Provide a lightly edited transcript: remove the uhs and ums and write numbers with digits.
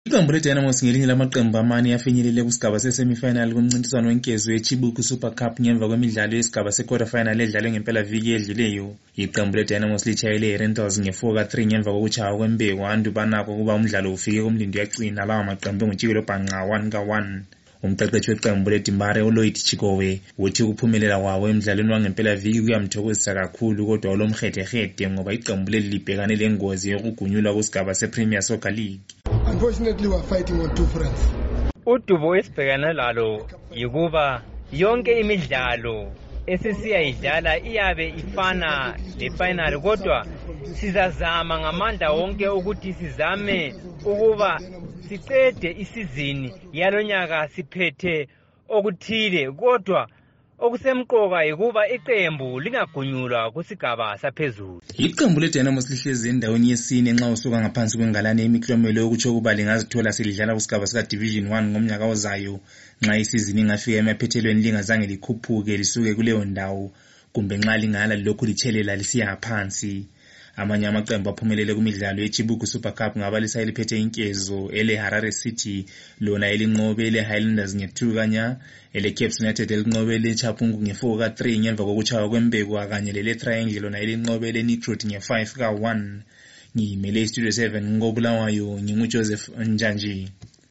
Iqembu leDynamos ngelinye lamaqembu amane yafinyelele kusigaba sesemifinal kumncintiswano wenkezo yeChibuku Super Cup ngemva kwemidlalo yesigaba se-quarter final edlalwe ngempela viki edluleyo. Iqembu leDynamos litshayele iRentals nge-4-3 ngemva kokuchaywa kwembeko andu banakho kuba umdlalo ufike kumlindo yaqina lawa maqembu ngutshikelo bhanqa 1-1. Umqeqeshi weqembu leDimbare uLloyd Chikowe uthi ukuphumelela kwawo emidlalweni wangempela viki kuyamthokozisa kakhulu kodwa olomhedehede ngoba iqembu leli libhekane lengozi yokugunyulwa kusigaba sePremier Soccer League. Unfortunately, we are fighting on two fronts. Udubo esibhekana lalo yikuba yonke imidlalo esisiyayidlala iyabe ifana lefinal kodwa sizazama ngamandla wonke ukuthi sizame ukuba siqede isizini yalonyaka siphethe okuthile kodwa okusemqoka yikuba iqembu lingagunyulwa kusigaba saphezulu. Iqembu leDynamos lihlezi endaweni yesine nxa usuka ngaphansi kwengalane yemiklomelo yokutsho ukuba lingazithola selidlala kusigaba sika Division 1 ngomnyaka ozayo nxa isizini ingafika emaphethelweni lingazange likhuphuke lisuke kuleyo ndawo kumbe nxa lingala lokhu lithelela lisiya phansi. Amanye amaqembu aphumelele kumidlalo yeChibuku Super Cup ngabalisa eliphethe inkezo ele Harare City lona elinqobe ele Highlanders nge-2-0, ele Cape United elinqobe ele Chapungu nge-4-3 ngemva kokuchaywa kwembeko kanye lele Triangle lona elinqobe ele Nitrot nge-5-1. Ngimele iStudio 7 ngobulawayo nginguJoseph Njanji.